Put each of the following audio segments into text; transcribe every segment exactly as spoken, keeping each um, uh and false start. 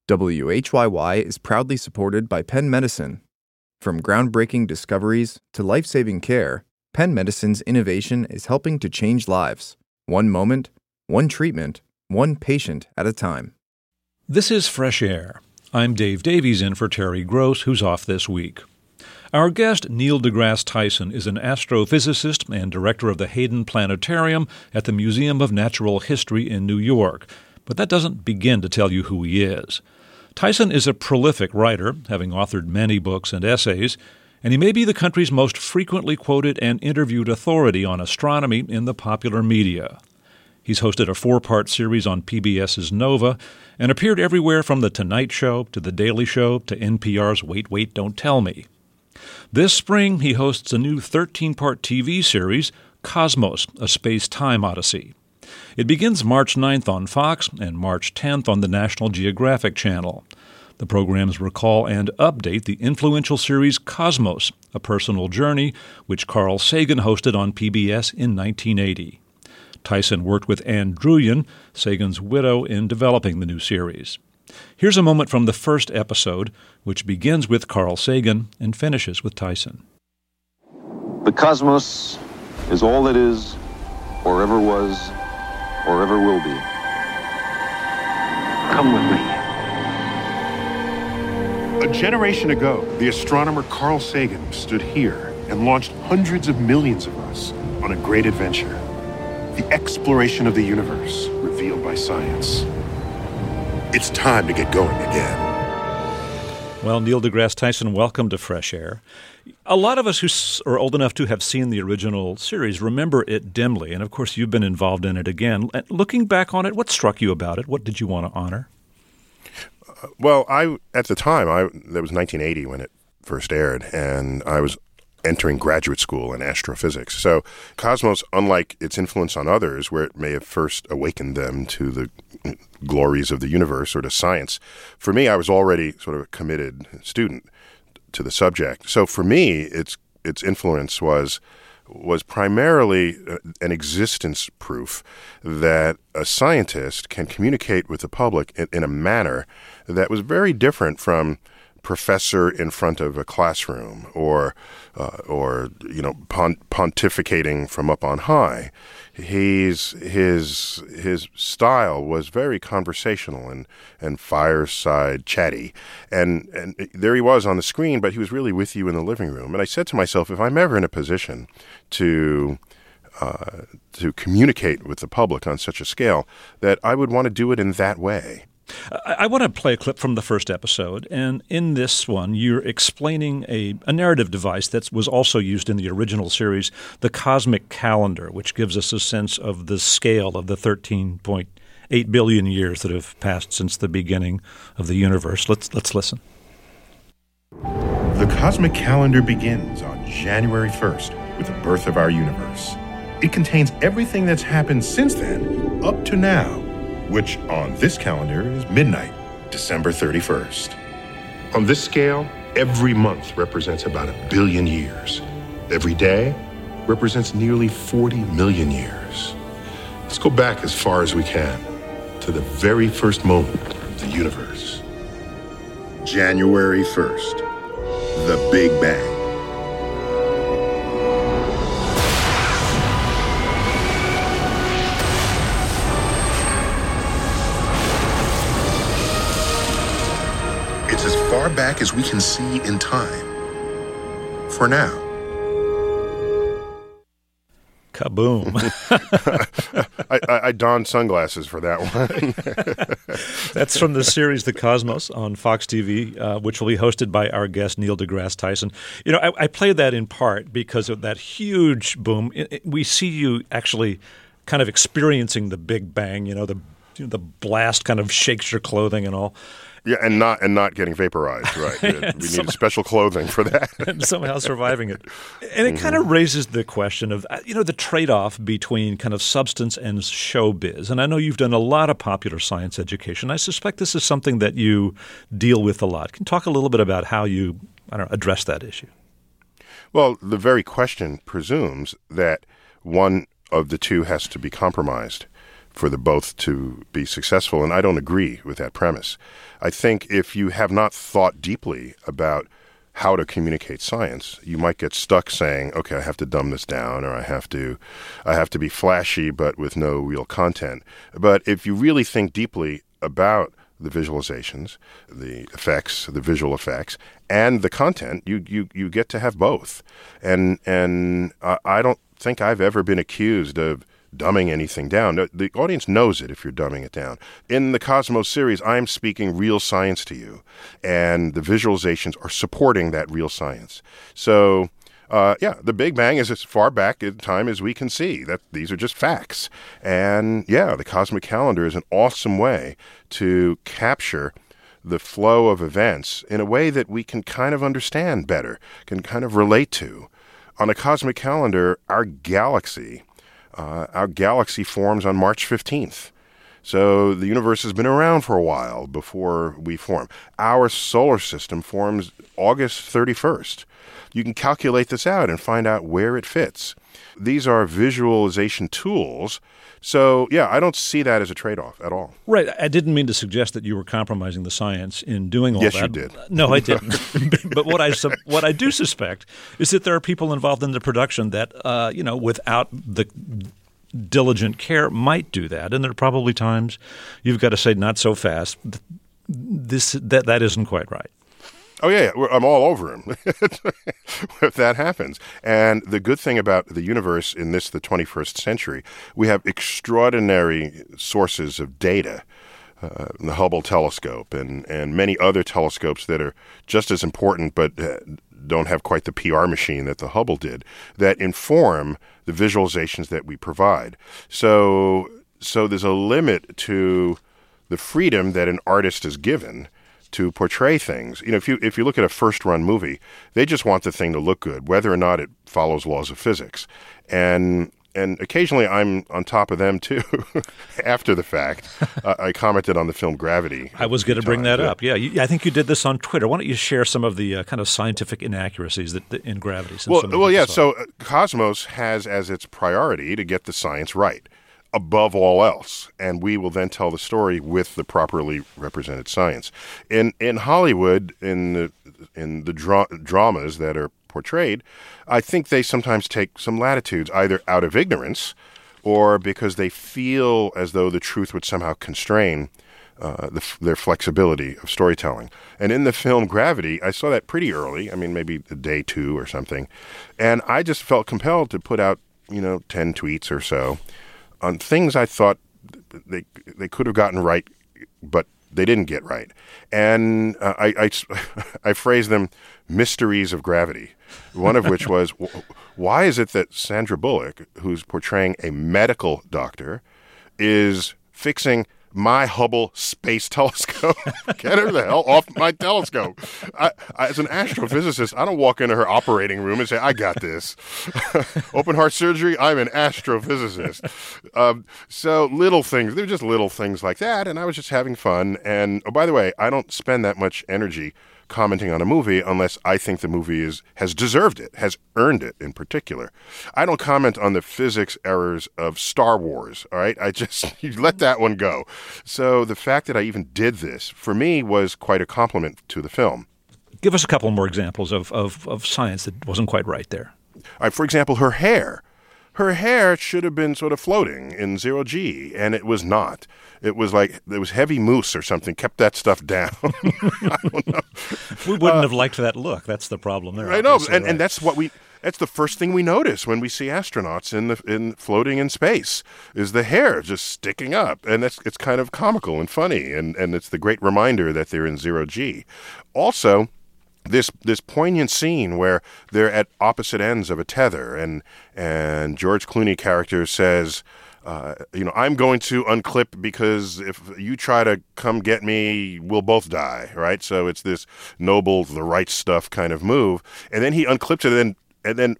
W H Y Y is proudly supported by Penn Medicine. From groundbreaking discoveries to life-saving care, Penn Medicine's innovation is helping to change lives, one moment, one treatment, one patient at a time. This is Fresh Air. I'm Dave Davies in for Terry Gross, who's off this week. Our guest, Neil deGrasse Tyson, is an astrophysicist and director of the Hayden Planetarium at the Museum of Natural History in New York. But that doesn't begin to tell you who he is. Tyson is a prolific writer, having authored many books and essays, and he may be the country's most frequently quoted and interviewed authority on astronomy in the popular media. He's hosted a four-part series on PBS's Nova and appeared everywhere from The Tonight Show to The Daily Show to N P R's Wait, Wait, Don't Tell Me. This spring, he hosts a new thirteen-part T V series, Cosmos, A Space-Time Odyssey. It begins March ninth on Fox and March tenth on the National Geographic Channel. The programs recall and update the influential series Cosmos, A Personal Journey, which Carl Sagan hosted on P B S in nineteen eighty. Tyson worked with Ann Druyan, Sagan's widow, in developing the new series. Here's a moment from the first episode, which begins with Carl Sagan and finishes with Tyson. The cosmos is all that is, or ever was, or ever will be. Come with me. A generation ago, the astronomer Carl Sagan stood here and launched hundreds of millions of us on a great adventure. The exploration of the universe revealed by science. It's time to get going again. Well, Neil deGrasse Tyson, welcome to Fresh Air. A lot of us who are old enough to have seen the original series remember it dimly, and of course you've been involved in it again. Looking back on it, what struck you about it? What did you want to honor? Uh, well, I at the time, I that was nineteen eighty when it first aired, and I was entering graduate school in astrophysics. So Cosmos, unlike its influence on others, where it may have first awakened them to the glories of the universe or to science, for me, I was already sort of a committed student to the subject. So for me, its its influence was was primarily an existence proof that a scientist can communicate with the public in, in a manner that was very different from professor in front of a classroom or uh, or you know pont- pontificating from up on high. He's his his style was very conversational and, and fireside chatty, and and there he was on the screen, but he was really with you in the living room. And I said to myself, if I'm ever in a position to uh, to communicate with the public on such a scale, that I would want to do it in that way. I, I want to play a clip from the first episode, and in this one, you're explaining a, a narrative device that was also used in the original series, the Cosmic Calendar, which gives us a sense of the scale of the thirteen point eight billion years that have passed since the beginning of the universe. Let's let's listen. The Cosmic Calendar begins on January first with the birth of our universe. It contains everything that's happened since then up to now, which on this calendar is midnight, December thirty-first. On this scale, every month represents about a billion years. Every day represents nearly forty million years. Let's go back as far as we can to the very first moment of the universe. January first, the Big Bang. Far back as we can see in time. For now. Kaboom. I, I, I donned sunglasses for that one. That's from the series The Cosmos on Fox T V, uh, which will be hosted by our guest, Neil deGrasse Tyson. You know, I, I play that in part because of that huge boom. It, it, we see you actually kind of experiencing the Big Bang, you know, the, you know, the blast kind of shakes your clothing and all. Yeah, and not and not getting vaporized, right? We somehow, need special clothing for that. And somehow surviving it. And it mm-hmm. kind of raises the question of, you know, the trade-off between kind of substance and showbiz. And I know you've done a lot of popular science education. I suspect this is something that you deal with a lot. Can you talk a little bit about how you, I don't know, address that issue? Well, the very question presumes that one of the two has to be compromised. for the both to be successful, and I don't agree with that premise. I think if you have not thought deeply about how to communicate science, you might get stuck saying, okay, I have to dumb this down, or I have to I have to be flashy but with no real content. But if you really think deeply about the visualizations, the effects, the visual effects, and the content, you you, you get to have both. And and uh, I don't think I've ever been accused of dumbing anything down. The, the audience knows it if you're dumbing it down. In the Cosmos series, I'm speaking real science to you, and the visualizations are supporting that real science. So, uh, yeah, the Big Bang is as far back in time as we can see. That these are just facts. And, yeah, the Cosmic Calendar is an awesome way to capture the flow of events in a way that we can kind of understand better, can kind of relate to. On a Cosmic Calendar, our galaxy... Uh, our galaxy forms on March fifteenth. So the universe has been around for a while before we form. Our solar system forms August thirty-first. You can calculate this out and find out where it fits. These are visualization tools. So, yeah, I don't see that as a trade-off at all. Right. I didn't mean to suggest that you were compromising the science in doing all yes, that. Yes, you did. No, I didn't. But what I su- what I do suspect is that there are people involved in the production that, uh, you know, without the diligent care might do that. And there are probably times you've got to say, not so fast. This that that isn't quite right. Oh, yeah, yeah. I'm all over him if that happens. And the good thing about the universe in this, the twenty-first century, we have extraordinary sources of data, uh, the Hubble telescope and, and many other telescopes that are just as important but uh, don't have quite the P R machine that the Hubble did, that inform the visualizations that we provide. So, so there's a limit to the freedom that an artist is given to portray things. You know, if you if you look at a first-run movie, they just want the thing to look good, whether or not it follows laws of physics. And and occasionally I'm on top of them, too, after the fact. uh, I commented on the film Gravity. I was going to bring that up. Yeah, you, I think you did this on Twitter. Why don't you share some of the uh, kind of scientific inaccuracies that, that in Gravity? Since well, so well yeah, saw. so uh, Cosmos has as its priority to get the science right, above all else, and we will then tell the story with the properly represented science. In in Hollywood, in the in the dra- dramas that are portrayed, I think they sometimes take some latitudes, either out of ignorance or because they feel as though the truth would somehow constrain uh, the, their flexibility of storytelling. And in the film Gravity, I saw that pretty early, I mean, maybe day two or something, and I just felt compelled to put out, you know, ten tweets or so on things I thought they they could have gotten right, but they didn't get right. And uh, I, I, I phrased them mysteries of gravity, one of which was, why is it that Sandra Bullock, who's portraying a medical doctor, is fixing my Hubble Space Telescope? Get her the hell off my telescope. I, I, as an astrophysicist, I don't walk into her operating room and say, I got this. Open heart surgery, I'm an astrophysicist. Um, so little things, they're just little things like that, and I was just having fun. And, oh, by the way, I don't spend that much energy commenting on a movie unless I think the movie is has deserved it, has earned it in particular. I don't comment on the physics errors of Star Wars, all right? I just you let that one go. So the fact that I even did this, for me, was quite a compliment to the film. Give us a couple more examples of, of, of science that wasn't quite right there. All right, for example, her hair. Her hair should have been sort of floating in zero G, and it was not. It was like there was heavy mousse or something, kept that stuff down. I don't know. We wouldn't uh, have liked that look. That's the problem there. I know, and, right. and that's what we that's the first thing we notice when we see astronauts in the in floating in space is the hair just sticking up. And that's it's kind of comical and funny, and, and it's the great reminder that they're in zero G. Also, This this poignant scene where they're at opposite ends of a tether, and and George Clooney character says, uh, you know, I'm going to unclip because if you try to come get me, we'll both die, right? So it's this noble, the right stuff kind of move, and then he unclips it and then and then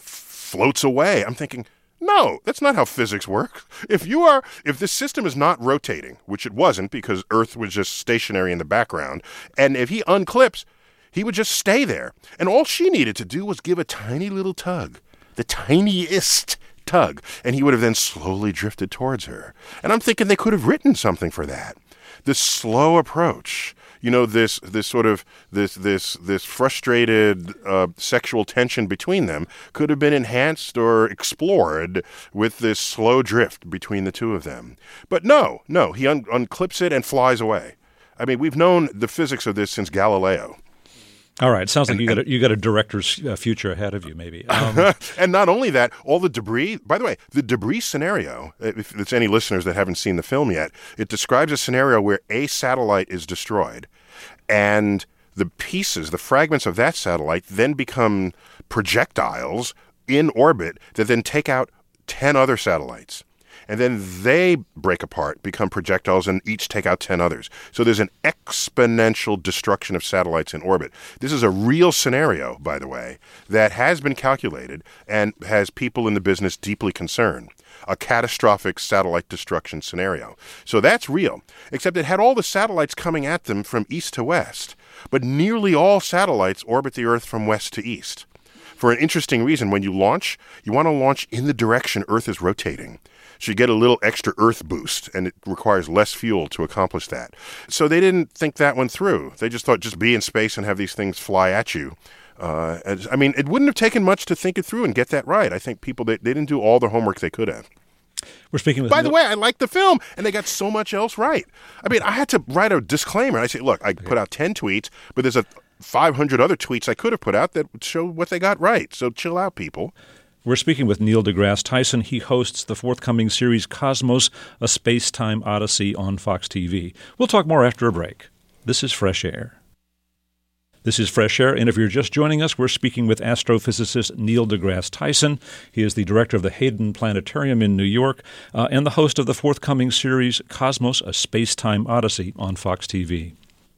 floats away. I'm thinking, no, that's not how physics works. If you are, if this system is not rotating, which it wasn't because Earth was just stationary in the background, and if he unclips, he would just stay there. And all she needed to do was give a tiny little tug, the tiniest tug, and he would have then slowly drifted towards her. And I'm thinking they could have written something for that. This slow approach, you know, this this sort of this this this frustrated uh, sexual tension between them could have been enhanced or explored with this slow drift between the two of them. But no, no, he un- unclips it and flies away. I mean, we've known the physics of this since Galileo. All right. Sounds like and, you got a, you got a director's uh, future ahead of you, maybe. Um, and not only that, all the debris. By the way, the debris scenario. If there's any listeners that haven't seen the film yet, it describes a scenario where a satellite is destroyed, and the pieces, the fragments of that satellite, then become projectiles in orbit that then take out ten other satellites. And then they break apart, become projectiles, and each take out ten others. So there's an exponential destruction of satellites in orbit. This is a real scenario, by the way, that has been calculated and has people in the business deeply concerned. A catastrophic satellite destruction scenario. So that's real, except it had all the satellites coming at them from east to west. But nearly all satellites orbit the Earth from west to east. For an interesting reason, when you launch, you want to launch in the direction Earth is rotating. So you get a little extra Earth boost, and it requires less fuel to accomplish that. So they didn't think that one through. They just thought just be in space and have these things fly at you. Uh, as, I mean, it wouldn't have taken much to think it through and get that right. I think people, they, they didn't do all the homework they could have. We're speaking with By the way, I like the film, and they got so much else right. I mean, I had to write a disclaimer. I say, look, I put out ten tweets, but there's a five hundred other tweets I could have put out that would show what they got right. So chill out, people. We're speaking with Neil deGrasse Tyson. He hosts the forthcoming series Cosmos, A Space-Time Odyssey on Fox T V. We'll talk more after a break. This is Fresh Air. This is Fresh Air, and if you're just joining us, we're speaking with astrophysicist Neil deGrasse Tyson. He is the director of the Hayden Planetarium in New York uh, and the host of the forthcoming series Cosmos, A Space-Time Odyssey on Fox T V.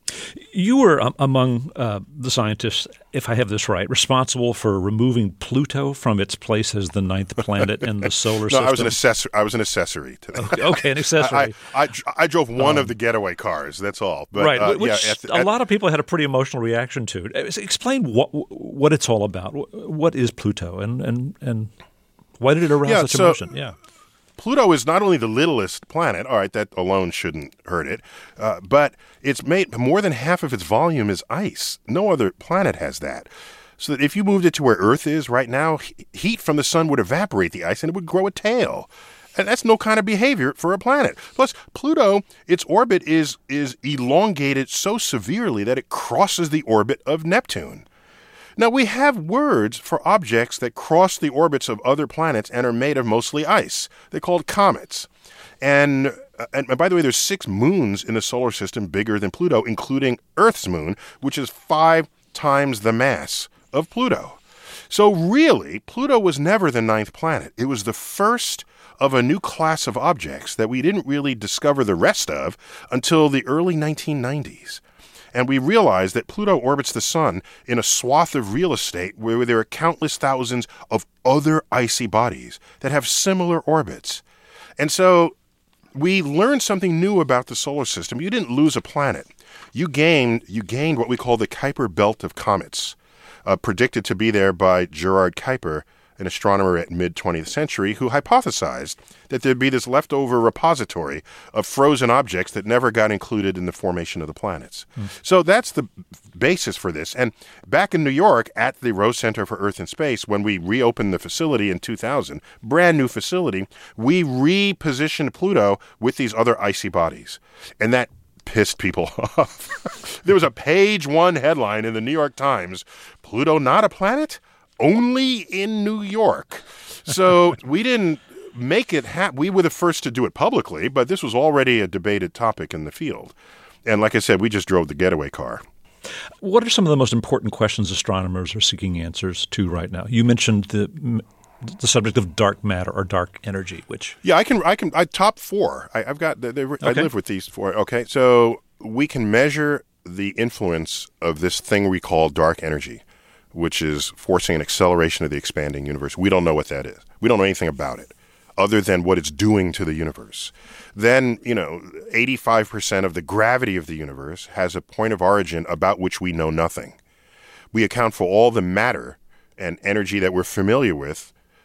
You were um, among uh, the scientists, if I have this right, responsible for removing Pluto from its place as the ninth planet in the solar no, system. I was an accessory. I was an accessory to that. Okay, okay, an accessory. I, I, I, I drove one um, of the getaway cars. That's all. But, right, uh, which yeah, at the, a at, lot of people had a pretty emotional reaction to. Explain what what it's all about. What is Pluto, and and, and why did it arouse yeah, such so, emotion? Yeah. Pluto is not only the littlest planet, all right, that alone shouldn't hurt it, uh, but it's made more than half of its volume is ice. No other planet has that. So that if you moved it to where Earth is right now, heat from the sun would evaporate the ice and it would grow a tail. And that's no kind of behavior for a planet. Plus, Pluto, its orbit is is elongated so severely that it crosses the orbit of Neptune. Now, we have words for objects that cross the orbits of other planets and are made of mostly ice. They're called comets. And, and by the way, there's six moons in the solar system bigger than Pluto, including Earth's moon, which is five times the mass of Pluto. So really, Pluto was never the ninth planet. It was the first of a new class of objects that we didn't really discover the rest of until the early nineteen nineties. And we realized that Pluto orbits the sun in a swath of real estate where there are countless thousands of other icy bodies that have similar orbits. And so we learned something new about the solar system. You didn't lose a planet. You gained, you gained what we call the Kuiper Belt of comets, uh, predicted to be there by Gerard Kuiper, an astronomer at mid-twentieth century, who hypothesized that there'd be this leftover repository of frozen objects that never got included in the formation of the planets. Mm. So that's the basis for this. And back in New York at the Rose Center for Earth and Space, when we reopened the facility in two thousand, brand new facility, we repositioned Pluto with these other icy bodies. And that pissed people off. There was a page one headline in the New York Times, Pluto not a planet? Only in New York. So we didn't make it happen. We were the first to do it publicly, but this was already a debated topic in the field. And like I said, we just drove the getaway car. What are some of the most important questions astronomers are seeking answers to right now? You mentioned the the subject of dark matter or dark energy, which yeah, I can I can I top four. I, I've got they, they, okay. I live with these four. Okay, so we can measure the influence of this thing we call dark energy, which is forcing an acceleration of the expanding universe. We don't know what that is. We don't know anything about it other than what it's doing to the universe. Then, you know, eighty-five percent of the gravity of the universe has a point of origin about which we know nothing. We account for all the matter and energy that we're familiar with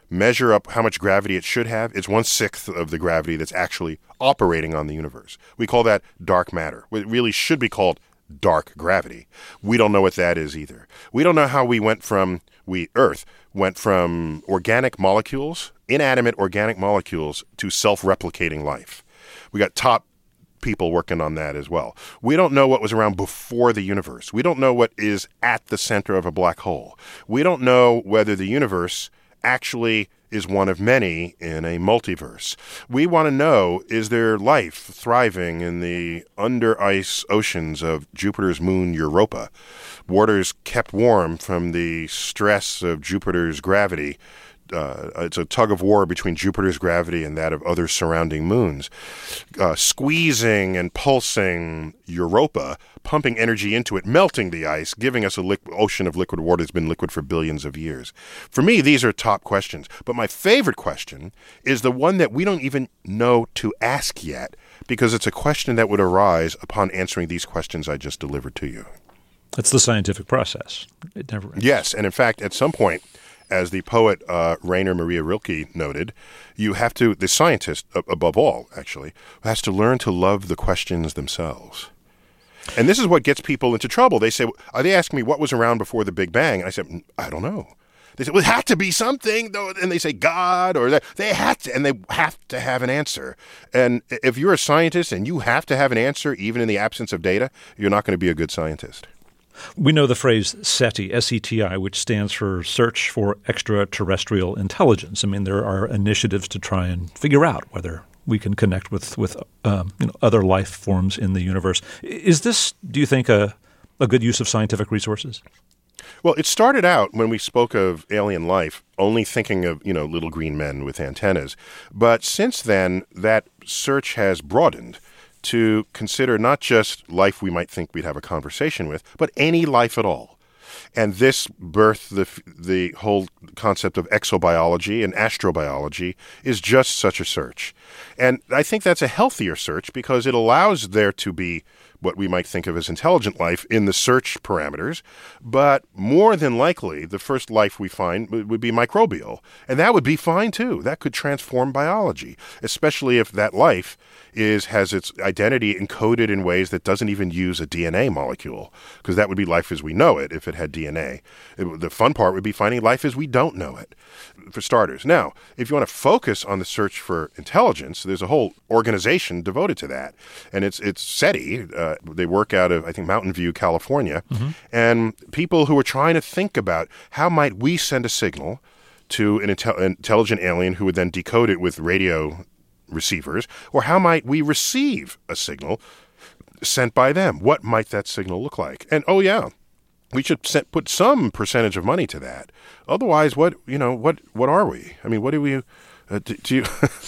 measure up how much gravity it should have, it's one-sixth of the gravity that's actually operating on the universe. We call that dark matter. It really should be called dark gravity. We don't know what that is either. We don't know how we went from, we, Earth, went from organic molecules, inanimate organic molecules, to self-replicating life. We got top people working on that as well. We don't know what was around before the universe. We don't know what is at the center of a black hole. We don't know whether the universe actually is one of many in a multiverse. We want to know, is there life thriving in the under-ice oceans of Jupiter's moon Europa, waters kept warm from the stress of Jupiter's gravity? Uh, it's a tug of war between Jupiter's gravity and that of other surrounding moons, uh, squeezing and pulsing Europa, pumping energy into it, melting the ice, giving us a li- ocean of liquid water that's been liquid for billions of years. For me, these are top questions. But my favorite question is the one that we don't even know to ask yet, because it's a question that would arise upon answering these questions I just delivered to you. It's the scientific process. It never ends. Yes, and in fact, at some point, as the poet uh, Rainer Maria Rilke noted, you have to, the scientist, uh, above all, actually, has to learn to love the questions themselves. And this is what gets people into trouble. They say, are they asking me what was around before the Big Bang? And I said, I don't know. They say, well, it had to be something, though. And they say God, or that. They had to, and they have to have an answer. And if you're a scientist and you have to have an answer, even in the absence of data, you're not going to be a good scientist. We know the phrase SETI, S E T I, which stands for Search for Extraterrestrial Intelligence. I mean, there are initiatives to try and figure out whether we can connect with with um, you know, other life forms in the universe. Is this, do you think, a, a good use of scientific resources? Well, it started out when we spoke of alien life only thinking of, you know, little green men with antennas. But since then, that search has broadened to consider not just life we might think we'd have a conversation with, but any life at all. And this birthed the the whole concept of exobiology, and astrobiology is just such a search. And I think that's a healthier search because it allows there to be what we might think of as intelligent life in the search parameters. But more than likely, the first life we find would be microbial. And that would be fine, too. That could transform biology, especially if that life is has its identity encoded in ways that doesn't even use a D N A molecule, because that would be life as we know it if it had D N A. It, the fun part would be finding life as we don't know it, for starters. Now, if you want to focus on the search for intelligence, there's a whole organization devoted to that. And it's it's SETI. Uh, they work out of, I think, Mountain View, California. Mm-hmm. And people who are trying to think about how might we send a signal to an intel- intelligent alien who would then decode it with radio receivers, or how might we receive a signal sent by them? What might that signal look like? And, oh, yeah, we should set, put some percentage of money to that. Otherwise, what, you know, what, what are we? I mean, what do we, uh, do, do you,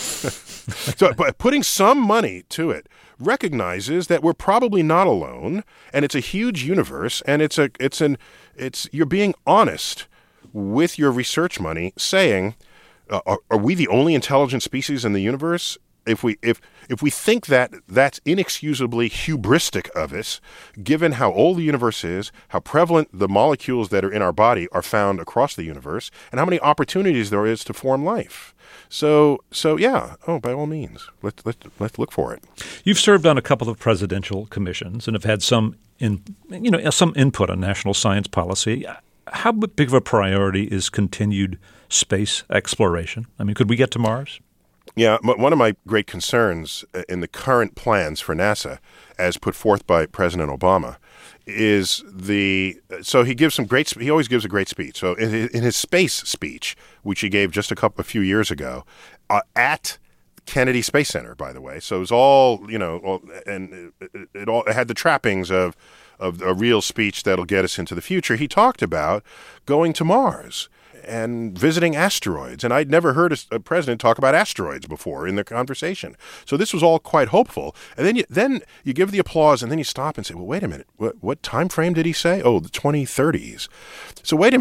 so but putting some money to it recognizes that we're probably not alone, and it's a huge universe, and it's a, it's an, it's, you're being honest with your research money, saying, Uh, are, are we the only intelligent species in the universe? If we if if we think that that's inexcusably hubristic of us, given how old the universe is, how prevalent the molecules that are in our body are found across the universe, and how many opportunities there is to form life. So so yeah, oh, by all means, let's let's let's look for it. You've served on a couple of presidential commissions and have had some in you know some input on national science policy. How big of a priority is continued space exploration? I mean, could we get to Mars? Yeah, one of my great concerns in the current plans for NASA, as put forth by President Obama, is the so he gives some great. He always gives a great speech. So in, in his space speech, which he gave just a couple a few years ago, uh, at Kennedy Space Center, by the way, so it was all you know, all, and it, it all it had the trappings of of a real speech that'll get us into the future. He talked about going to Mars and visiting asteroids. And I'd never heard a, a president talk about asteroids before in the conversation. So this was all quite hopeful. And then you, then you give the applause, and then you stop and say, well, wait a minute. What, what time frame did he say? Oh, the twenty thirties. So wait a minute.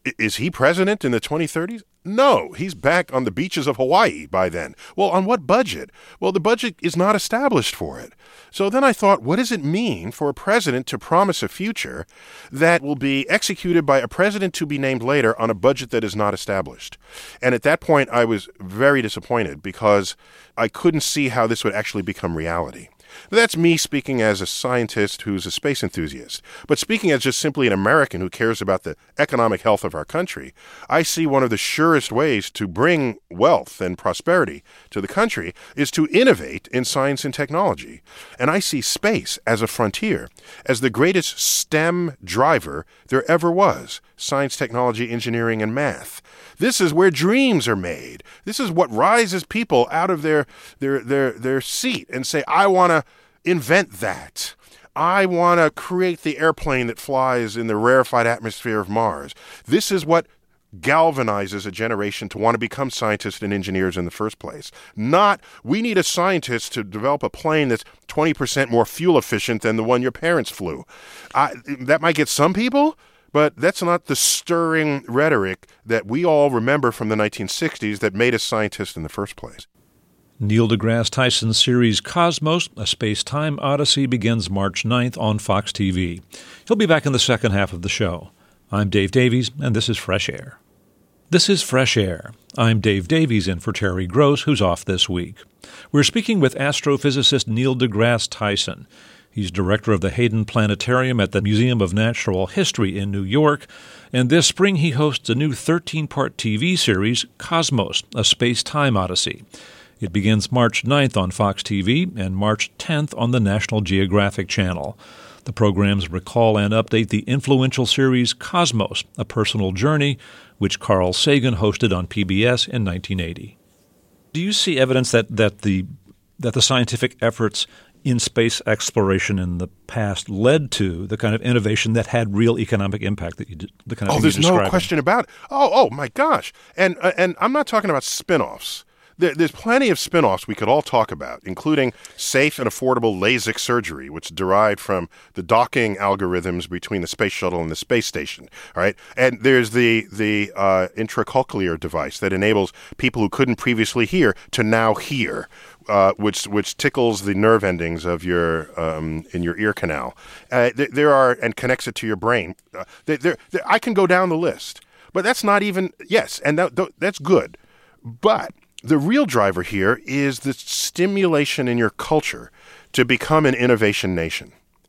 I- is he president in the twenty thirties? No, he's back on the beaches of Hawaii by then. Well, on what budget? Well, the budget is not established for it. So then I thought, what does it mean for a president to promise a future that will be executed by a president to be named later on a budget that is not established? And at that point, I was very disappointed because I couldn't see how this would actually become reality. That's me speaking as a scientist who's a space enthusiast. But speaking as just simply an American who cares about the economic health of our country, I see one of the surest ways to bring wealth and prosperity to the country is to innovate in science and technology. And I see space as a frontier, as the greatest STEM driver there ever was: science, technology, engineering, and math. This is where dreams are made. This is what rises people out of their their their, their seat and say, I want to invent that. I want to create the airplane that flies in the rarefied atmosphere of Mars. This is what galvanizes a generation to want to become scientists and engineers in the first place. Not, we need a scientist to develop a plane that's twenty percent more fuel efficient than the one your parents flew. I, that might get some people, but that's not the stirring rhetoric that we all remember from the nineteen sixties that made us scientists in the first place. Neil deGrasse Tyson's series Cosmos, A Space-Time Odyssey, begins March ninth on Fox T V. He'll be back in the second half of the show. I'm Dave Davies, and this is Fresh Air. This is Fresh Air. I'm Dave Davies in for Terry Gross, who's off this week. We're speaking with astrophysicist Neil deGrasse Tyson. He's director of the Hayden Planetarium at the Museum of Natural History in New York, and this spring he hosts a new thirteen-part T V series, Cosmos, A Space-Time Odyssey. It begins March ninth on Fox T V and March tenth on the National Geographic Channel. The programs recall and update the influential series Cosmos, A Personal Journey, which Carl Sagan hosted on P B S in nineteen eighty. Do you see evidence that, that the that the scientific efforts in space exploration in the past led to the kind of innovation that had real economic impact that you did, the kind of Oh, thing there's you're no describing? question about it. Oh, oh my gosh. And uh, and I'm not talking about spin-offs. There, there's plenty of spin-offs we could all talk about, including safe and affordable LASIK surgery, which derived from the docking algorithms between the space shuttle and the space station. All right, and there's the the uh, intracochlear device that enables people who couldn't previously hear to now hear, uh, which which tickles the nerve endings of your um, in your ear canal. Uh, th- there are and connects it to your brain. Uh, there, there, there, I can go down the list, but that's not even yes, and that, th- that's good, but the real driver here is the stimulation in your culture to become an innovation nation.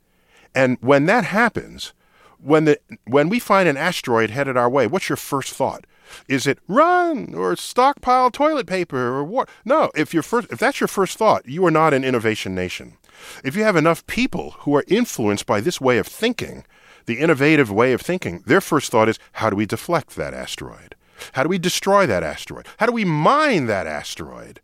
And when that happens, when the when we find an asteroid headed our way, what's your first thought? Is it run or stockpile toilet paper or what? No, if your first if that's your first thought, you are not an innovation nation. If you have enough people who are influenced by this way of thinking, the innovative way of thinking, their first thought is, how do we deflect that asteroid? How do we destroy that asteroid? How do we mine that asteroid?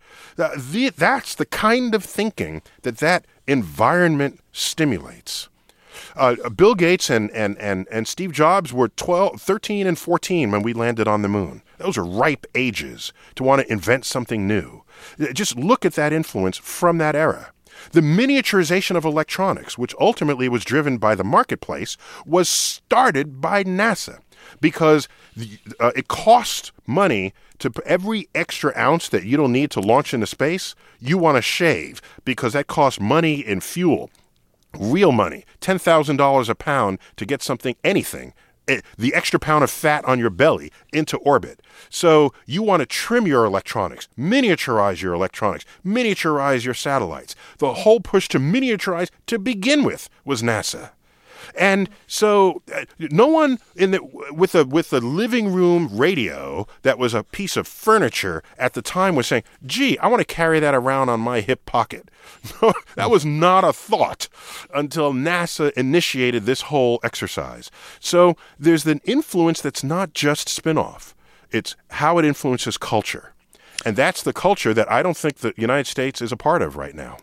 That's the kind of thinking that that environment stimulates. Uh, Bill Gates and, and, and, and Steve Jobs were twelve, thirteen and fourteen when we landed on the moon. Those are ripe ages to want to invent something new. Just look at that influence from that era. The miniaturization of electronics, which ultimately was driven by the marketplace, was started by NASA because the, uh, it costs money to every extra ounce that you don't need to launch into space, you want to shave because that costs money in fuel. Real money, ten thousand dollars a pound to get something, anything, the extra pound of fat on your belly into orbit. So you want to trim your electronics, miniaturize your electronics, miniaturize your satellites. The whole push to miniaturize to begin with was NASA. And so uh, no one in the with a with a living room radio that was a piece of furniture at the time was saying, gee, I want to carry that around on my hip pocket. No, that was not a thought until NASA initiated this whole exercise. So there's an influence that's not just spin-off. It's how it influences culture. And that's the culture that I don't think the United States is a part of right now.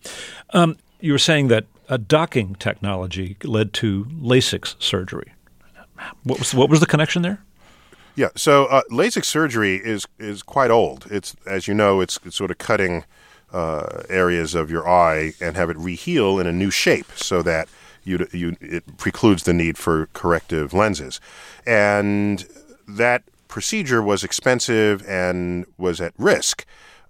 Um, you were saying that a docking technology led to LASIK surgery. What was what was the connection there? Yeah, so uh, LASIK surgery is is quite old. It's, as you know, it's, it's sort of cutting uh, areas of your eye and have it reheal in a new shape so that you you it precludes the need for corrective lenses. And that procedure was expensive and was at risk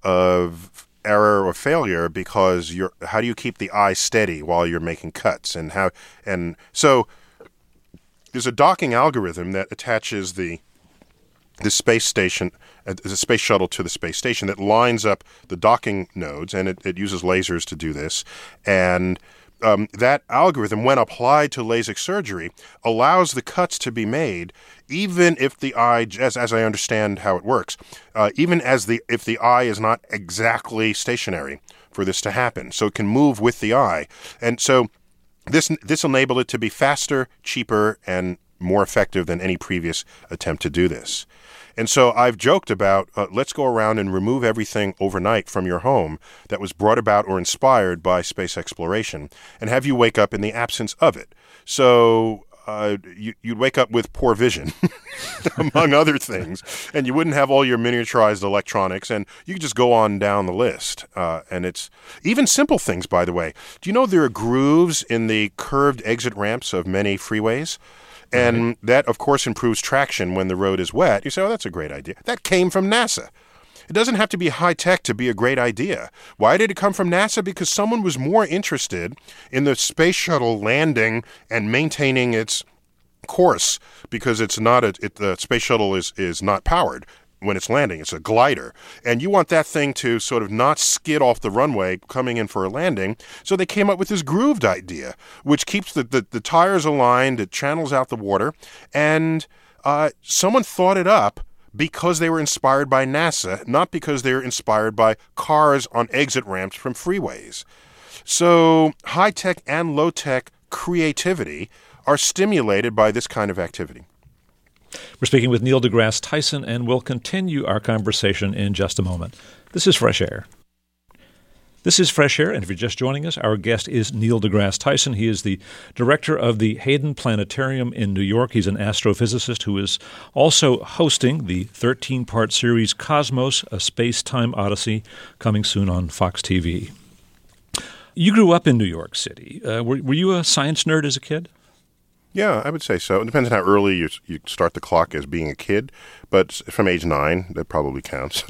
of error or failure because you're how do you keep the eye steady while you're making cuts, and how and so there's a docking algorithm that attaches the the space station, uh, the space shuttle to the space station that lines up the docking nodes, and it, it uses lasers to do this. And um, that algorithm, when applied to LASIK surgery, allows the cuts to be made, even if the eye, as as I understand how it works, uh, even as the if the eye is not exactly stationary for this to happen, so it can move with the eye, and so this this enabled it to be faster, cheaper, and more effective than any previous attempt to do this. And so I've joked about, uh, let's go around and remove everything overnight from your home that was brought about or inspired by space exploration, and have you wake up in the absence of it. So uh, you, you'd wake up with poor vision, among other things, and you wouldn't have all your miniaturized electronics, and you could just go on down the list. Uh, and it's even simple things, by the way. Do you know there are grooves in the curved exit ramps of many freeways? And right. That, of course, improves traction when the road is wet. You say, oh, that's a great idea. That came from NASA. It doesn't have to be high-tech to be a great idea. Why did it come from NASA? Because someone was more interested in the space shuttle landing and maintaining its course, because it's not a, it, the space shuttle is, is not powered when it's landing. It's a glider. And you want that thing to sort of not skid off the runway coming in for a landing. So they came up with this grooved idea, which keeps the, the, the tires aligned, it channels out the water. And uh, someone thought it up because they were inspired by NASA, not because they were inspired by cars on exit ramps from freeways. So high-tech and low-tech creativity are stimulated by this kind of activity. We're speaking with Neil deGrasse Tyson, and we'll continue our conversation in just a moment. This is Fresh Air. This is Fresh Air, and if you're just joining us, our guest is Neil deGrasse Tyson. He is the director of the Hayden Planetarium in New York. He's an astrophysicist who is also hosting the thirteen-part series Cosmos, A Space-Time Odyssey, coming soon on Fox T V. You grew up in New York City. Uh, were, were you a science nerd as a kid? Yeah, I would say so. It depends on how early you you start the clock as being a kid, but from age nine, that probably counts.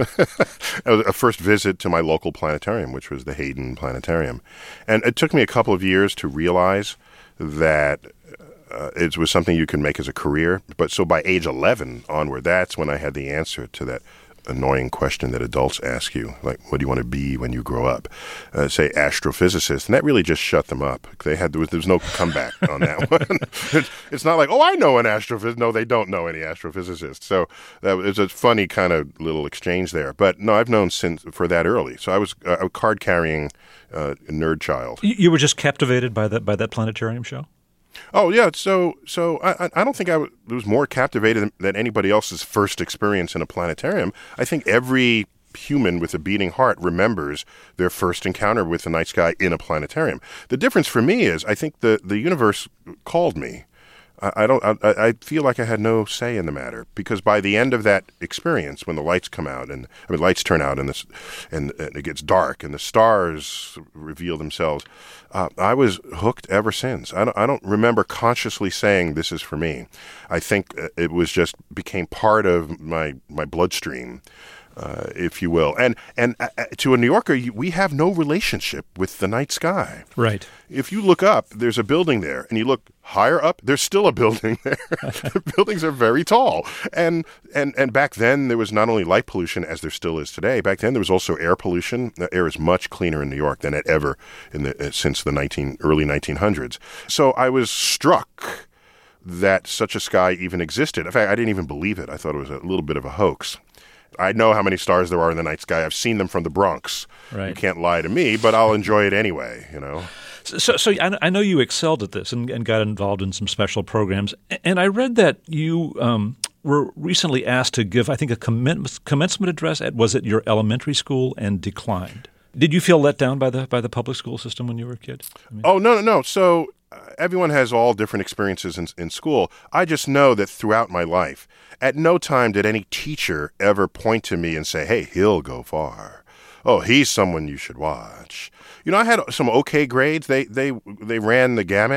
A first visit to my local planetarium, which was the Hayden Planetarium. And it took me a couple of years to realize that uh, it was something you could make as a career. But so by age eleven onward, that's when I had the answer to that annoying question that adults ask you, like, what do you want to be when you grow up? Uh, say astrophysicist, and that really just shut them up. They had there was, there was no comeback on that one. it's, it's not like, oh, I know an astrophysicist. No, they don't know any astrophysicists. So that was a funny kind of little exchange there. But no, I've known since for that early. So I was uh, a card carrying uh, nerd child. You were just captivated by that by that planetarium show? Oh, yeah. So so I, I don't think I w- was more captivated than, than anybody else's first experience in a planetarium. I think every human with a beating heart remembers their first encounter with the night sky in a planetarium. The difference for me is I think the, the universe called me. I, I don't. I, I feel like I had no say in the matter, because by the end of that experience, when the lights come out and I mean lights turn out and this and, and it gets dark and the stars reveal themselves, uh, I was hooked ever since. I don't, I don't remember consciously saying this is for me. I think it was just became part of my my bloodstream. Uh, if you will. And and uh, to a New Yorker, you, we have no relationship with the night sky. Right. If you look up, there's a building there, and you look higher up, there's still a building there. Buildings are very tall. And, and and back then, there was not only light pollution, as there still is today. Back then, there was also air pollution. The air is much cleaner in New York than it ever in the uh, since the nineteen early nineteen hundreds. So I was struck that such a sky even existed. In fact, I didn't even believe it. I thought it was a little bit of a hoax. I know how many stars there are in the night sky. I've seen them from the Bronx. Right. You can't lie to me, but I'll enjoy it anyway, you know. So, so I know you excelled at this and, and got involved in some special programs. And I read that you um, were recently asked to give, I think, a commencement commencement address at, was it your elementary school, and declined. Did you feel let down by the by the public school system when you were a kid? I mean, oh, no, no, no. So uh, everyone has all different experiences in, in school. I just know that throughout my life, at no time did any teacher ever point to me and say, hey, he'll go far. Oh, he's someone you should watch. You know, I had some okay grades. They they they ran the gamut.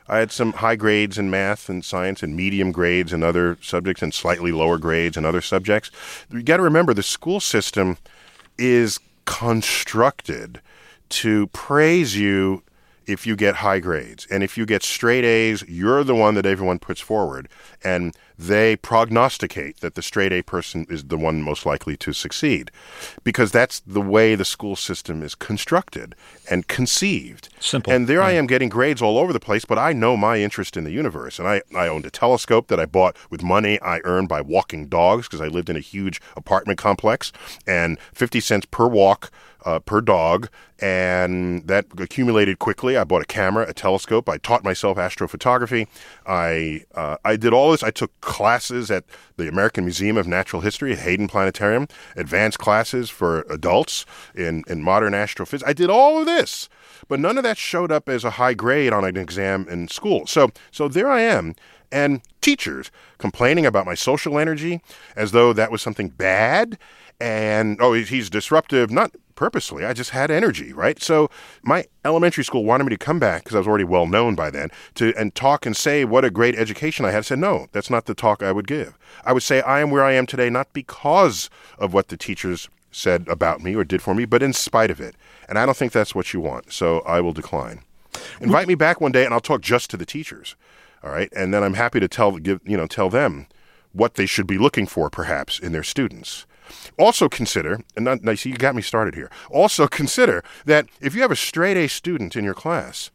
I had some high grades in math and science and medium grades in other subjects and slightly lower grades in other subjects. You got to remember the school system is constructed to praise you if you get high grades. And if you get straight A's, you're the one that everyone puts forward. And they prognosticate that the straight A person is the one most likely to succeed because that's the way the school system is constructed and conceived. Simple. And there yeah. I am getting grades all over the place, but I know my interest in the universe. And I, I owned a telescope that I bought with money I earned by walking dogs because I lived in a huge apartment complex, and fifty cents per walk Uh, per dog, and that accumulated quickly. I bought a camera, a telescope. I taught myself astrophotography. I uh, I did all this. I took classes at the American Museum of Natural History at Hayden Planetarium, advanced classes for adults in, in modern astrophysics. I did all of this, but none of that showed up as a high grade on an exam in school. So, so there I am, and teachers complaining about my social energy as though that was something bad, and, oh, he's disruptive, not purposely. I just had energy, right? So my elementary school wanted me to come back because I was already well known by then to and talk and say what a great education I had. I said, no, that's not the talk I would give. I would say I am where I am today not because of what the teachers said about me or did for me, but in spite of it. And I don't think that's what you want. So I will decline. Invite me back one day and I'll talk just to the teachers. All right. And then I'm happy to tell give you know tell them what they should be looking for perhaps in their students. Also consider, and not, you got me started here, also consider that if you have a straight A student in your class,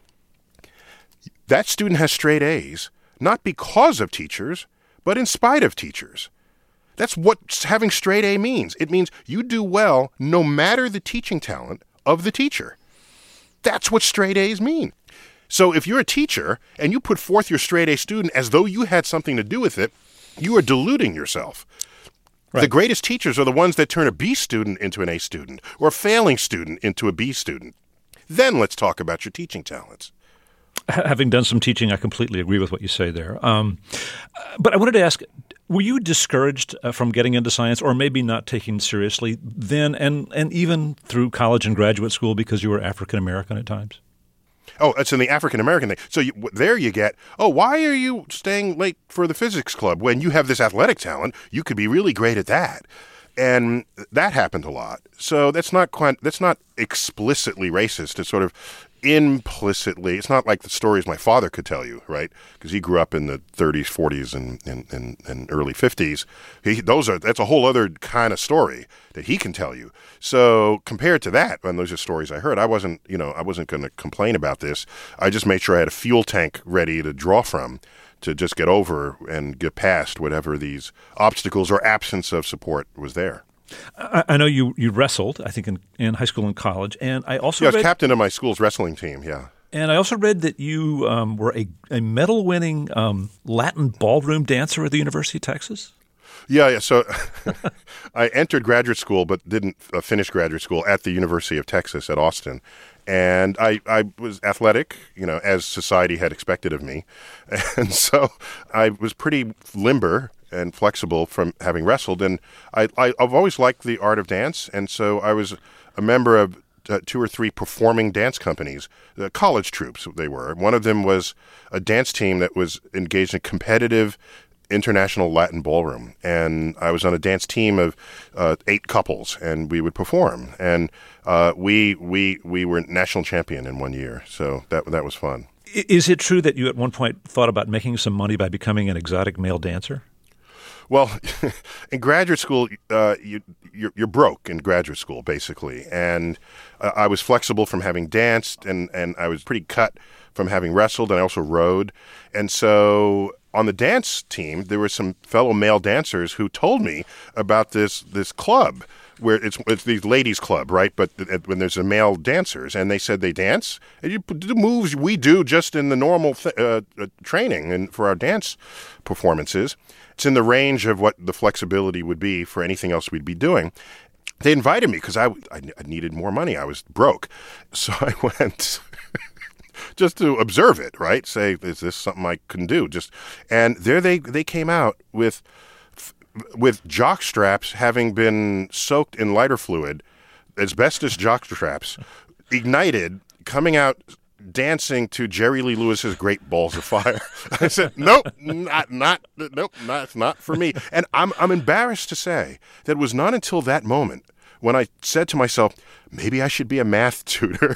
that student has straight A's, not because of teachers, but in spite of teachers. That's what having straight A means. It means you do well no matter the teaching talent of the teacher. That's what straight A's mean. So if you're a teacher and you put forth your straight A student as though you had something to do with it, you are deluding yourself. Right. The greatest teachers are the ones that turn a B student into an A student or a failing student into a B student. Then let's talk about your teaching talents. Having done some teaching, I completely agree with what you say there. Um, but I wanted to ask, were you discouraged uh, from getting into science or maybe not taking seriously then and, and even through college and graduate school because you were African-American at times? Oh, it's in the African-American thing. So you, there you get, oh, why are you staying late for the physics club when you have this athletic talent? You could be really great at that. And that happened a lot. So that's not quite, that's not explicitly racist. It's sort of implicitly, it's not like the stories my father could tell you, right? Because he grew up in the thirties, forties, and, and, and, and early fifties. He, those are, that's a whole other kind of story that he can tell you. So compared to that, and those are stories I heard, I wasn't, you know, I wasn't going to complain about this. I just made sure I had a fuel tank ready to draw from to just get over and get past whatever these obstacles or absence of support was there. I, I know you, you wrestled, I think, in, in high school and college, and I also yeah, I was read, captain of my school's wrestling team, yeah. And I also read that you um, were a, a medal-winning um, Latin ballroom dancer at the University of Texas? Yeah, yeah. So I entered graduate school but didn't uh, finish graduate school at the University of Texas at Austin. And I, I was athletic, you know, as society had expected of me. And so I was pretty limber and flexible from having wrestled. And I, I, I've always liked the art of dance. And so I was a member of uh, two or three performing dance companies, uh, college troupes they were. One of them was a dance team that was engaged in competitive international Latin ballroom. And I was on a dance team of uh, eight couples, and we would perform. And uh, we we we were national champion in one year. So that that was fun. Is it true that you at one point thought about making some money by becoming an exotic male dancer? Well, in graduate school, uh, you, you're, you're broke in graduate school, basically. And uh, I was flexible from having danced, and, and I was pretty cut from having wrestled, and I also rode. And so on the dance team, there were some fellow male dancers who told me about this this club where it's it's these ladies' club, right? But th- when there's a male dancers, and they said they dance, and you do the moves we do just in the normal th- uh, uh, training and for our dance performances. It's in the range of what the flexibility would be for anything else we'd be doing. They invited me because I, I, I needed more money. I was broke. So I went just to observe it, right? Say, is this something I can do? Just And there they, they came out with with jock straps having been soaked in lighter fluid, asbestos jock straps, ignited, coming out dancing to Jerry Lee Lewis's Great Balls of Fire. I said, nope, not, not, nope, not, not for me. And I'm, I'm embarrassed to say that it was not until that moment when I said to myself, maybe I should be a math tutor.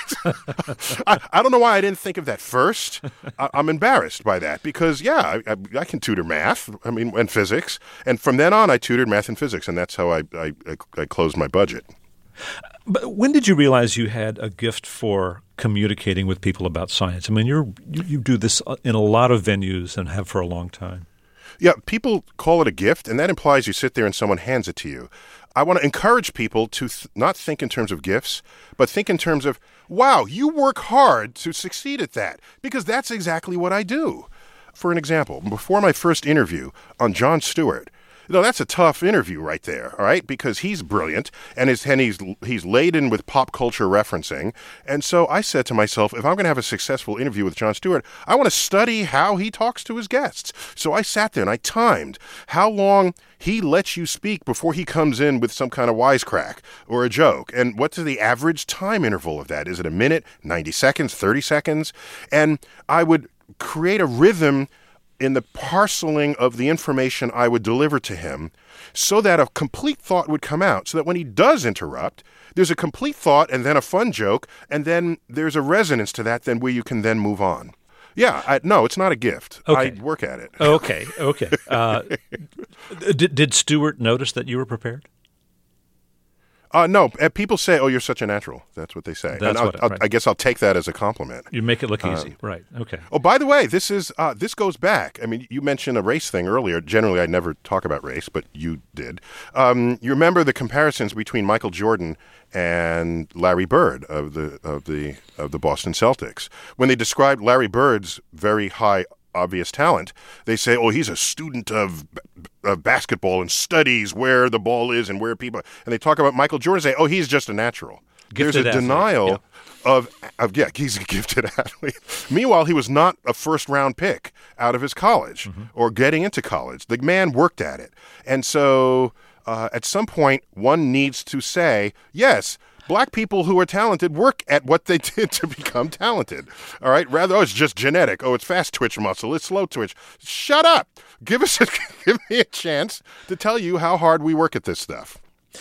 I, I don't know why I didn't think of that first. I, I'm embarrassed by that because, yeah, I, I, I can tutor math, I mean, and physics. And from then on, I tutored math and physics, and that's how I, I, I closed my budget. But when did you realize you had a gift for communicating with people about science? I mean, you're, you, you do this in a lot of venues and have for a long time. Yeah, people call it a gift, and that implies you sit there and someone hands it to you. I want to encourage people to th- not think in terms of gifts, but think in terms of, wow, you work hard to succeed at that, because that's exactly what I do. For an example, before my first interview on Jon Stewart, you know, that's a tough interview right there, all right? Because he's brilliant, and, his, and he's he's laden with pop culture referencing. And so I said to myself, if I'm going to have a successful interview with Jon Stewart, I want to study how he talks to his guests. So I sat there and I timed how long he lets you speak before he comes in with some kind of wisecrack or a joke. And what's the average time interval of that? Is it a minute, ninety seconds, thirty seconds? And I would create a rhythm in the parceling of the information I would deliver to him so that a complete thought would come out, so that when he does interrupt, there's a complete thought and then a fun joke, and then there's a resonance to that then where you can then move on. Yeah, I, no, it's not a gift. Okay. I work at it. Okay, okay. Uh, did, did Stewart notice that you were prepared? Uh, no, people say, oh, you're such a natural. That's what they say. That's and I'll, what, I'll, right. I guess I'll take that as a compliment. You make it look Uh, easy. Right, okay. Oh, by the way, this is uh, this goes back. I mean, you mentioned a race thing earlier. Generally, I never talk about race, but you did. Um, you remember the comparisons between Michael Jordan and Larry Bird of the of the of the Boston Celtics. When they described Larry Bird's very high obvious talent, they say, oh, he's a student of of basketball and studies where the ball is and where people, and they talk about Michael Jordan, say, oh, he's just a natural. Gifted There's a athlete. denial Yeah. of, of, yeah, he's a gifted athlete. Meanwhile, he was not a first-round pick out of his college Mm-hmm. or getting into college. The man worked at it. And so uh, at some point, one needs to say, yes, black people who are talented work at what they did to become talented. All right? Rather, oh, it's just genetic. Oh, it's fast twitch muscle. It's slow twitch. Shut up. Give us a, give me a chance to tell you how hard we work at this stuff.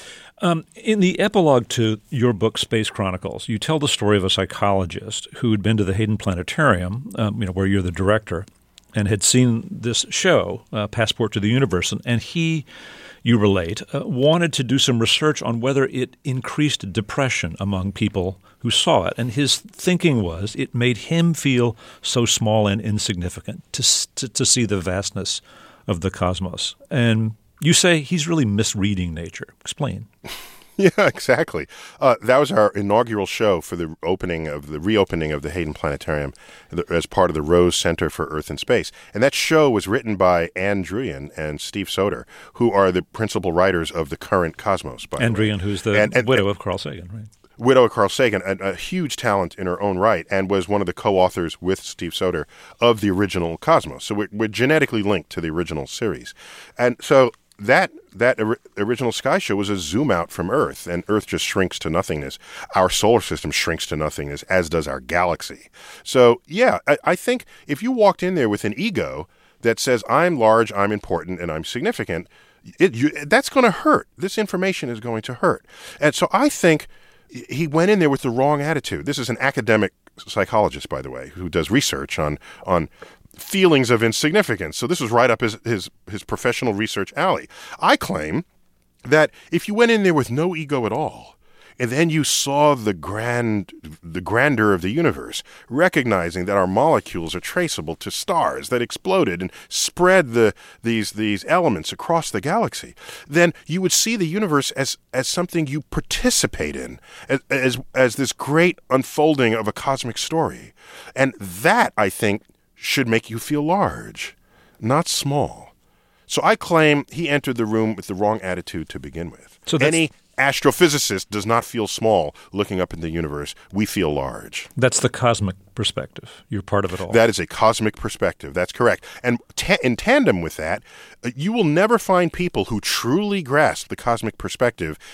Um, in the epilogue to your book, Space Chronicles, you tell the story of a psychologist who had been to the Hayden Planetarium, um, you know, where you're the director, and had seen this show, uh, Passport to the Universe, and, and he, you relate, uh, wanted to do some research on whether it increased depression among people who saw it. And his thinking was it made him feel so small and insignificant to to, to see the vastness of the cosmos. And you say he's really misreading nature. Explain. Yeah, exactly. Uh, that was our inaugural show for the opening of the reopening of the Hayden Planetarium as part of the Rose Center for Earth and Space. And that show was written by Ann Druyan and Steve Soder, who are the principal writers of the current Cosmos. By Ann the way. Druyan, who's the and, and, widow and, of Carl Sagan, right? Widow of Carl Sagan, a, a huge talent in her own right, and was one of the co-authors with Steve Soder of the original Cosmos. So we're, we're genetically linked to the original series. And so that that or, original Sky Show was a zoom out from Earth, and Earth just shrinks to nothingness. Our solar system shrinks to nothingness, as does our galaxy. So, yeah, I, I think if you walked in there with an ego that says, I'm large, I'm important, and I'm significant, it, you, that's going to hurt. This information is going to hurt. And so I think he went in there with the wrong attitude. This is an academic psychologist, by the way, who does research on on feelings of insignificance. So this was right up his, his, his professional research alley. I claim that if you went in there with no ego at all, and then you saw the grand, the grandeur of the universe, recognizing that our molecules are traceable to stars that exploded and spread the these these elements across the galaxy, then you would see the universe as as something you participate in, as as, as this great unfolding of a cosmic story. And that, I think, should make you feel large, not small. So I claim he entered the room with the wrong attitude to begin with. So that's, Any astrophysicist does not feel small looking up in the universe. We feel large. that's the cosmic perspective. You're part of it all. That is a cosmic perspective. That's correct. And ta- in tandem with that, uh, you will never find people who truly grasp the cosmic perspective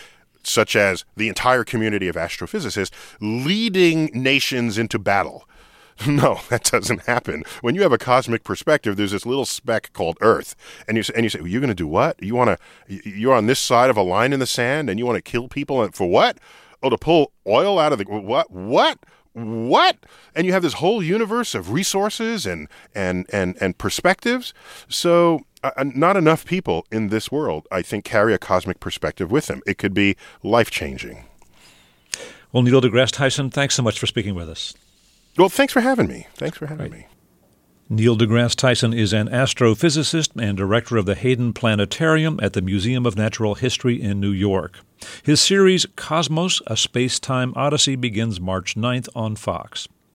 such as the entire community of astrophysicists, leading nations into battle. No, that doesn't happen. When you have a cosmic perspective, there's this little speck called Earth, and you and you say, well, "You're going to do what? You want to? You're on this side of a line in the sand, and you want to kill people for what? Oh, to pull oil out of the what? What? What?" And you have this whole universe of resources and and and and perspectives. So, uh, not enough people in this world, I think, carry a cosmic perspective with them. It could be life changing. Well, Neil deGrasse Tyson, thanks so much for speaking with us. Well, thanks for having me. Thanks for having right. me. Neil deGrasse Tyson is an astrophysicist and director of the Hayden Planetarium at the Museum of Natural History in New York. His series, Cosmos, A Space-Time Odyssey, begins March ninth on Fox.